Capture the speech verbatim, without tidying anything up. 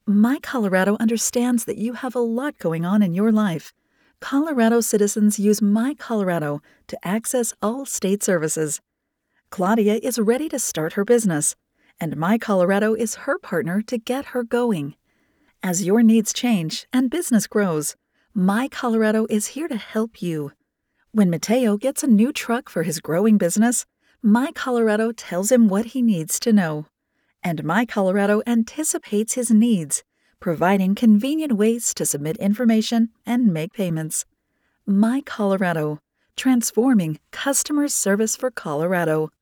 My Colorado understands that you have a lot going on in your life. Colorado citizens use My Colorado to access all state services. Claudia is ready to start her business, and My Colorado is her partner to get her going. As your needs change and business grows, My Colorado is here to help you. When Mateo gets a new truck for his growing business, My Colorado tells him what he needs to know. And My Colorado anticipates his needs, providing convenient ways to submit information and make payments. My Colorado, transforming customer service for Colorado.